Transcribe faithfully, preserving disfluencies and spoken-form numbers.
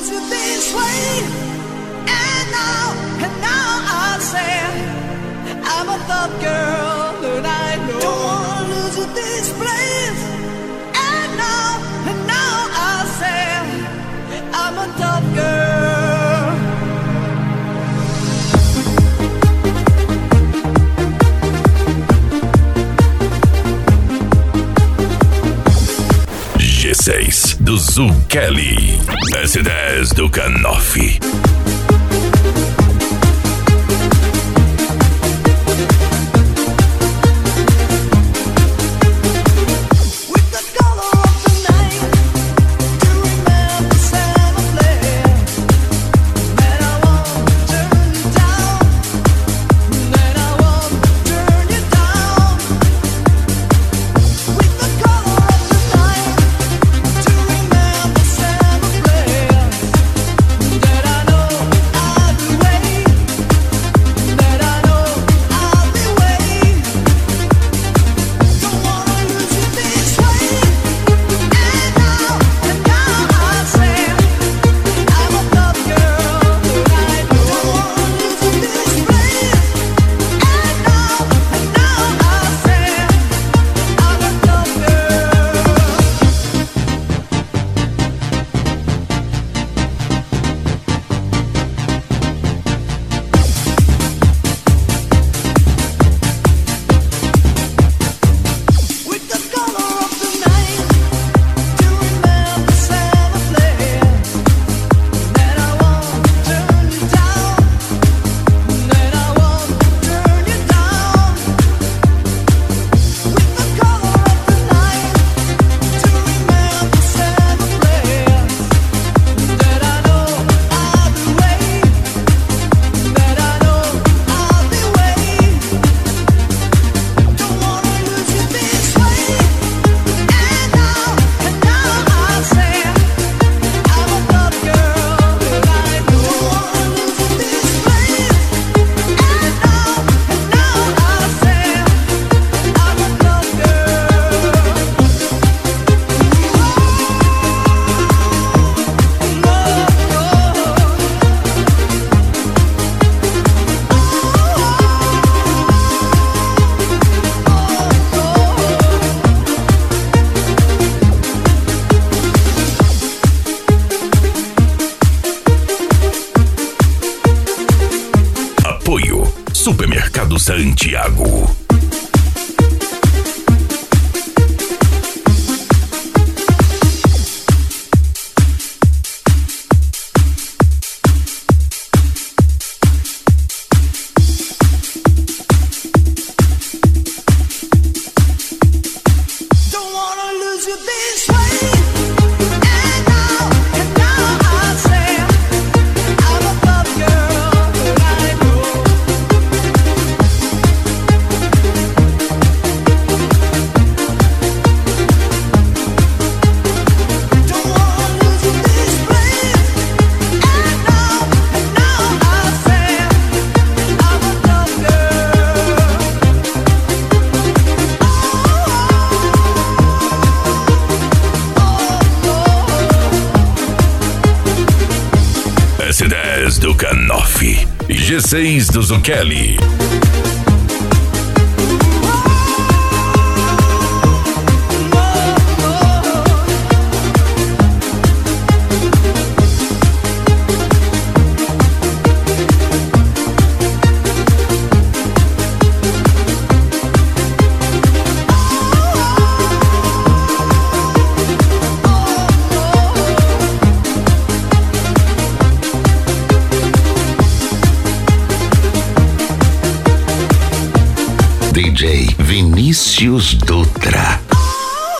lose you this way. And now, and now I say I'm a tough girl, and I know. Don't wanna lose you this place. And now, and now I say I'm a tough girl. G seis do Zuccheli, S dez do Canoff. Supermercado Santiago. S dez do Canoff, G seis do Zuccheli. D J Vinícius Dutra.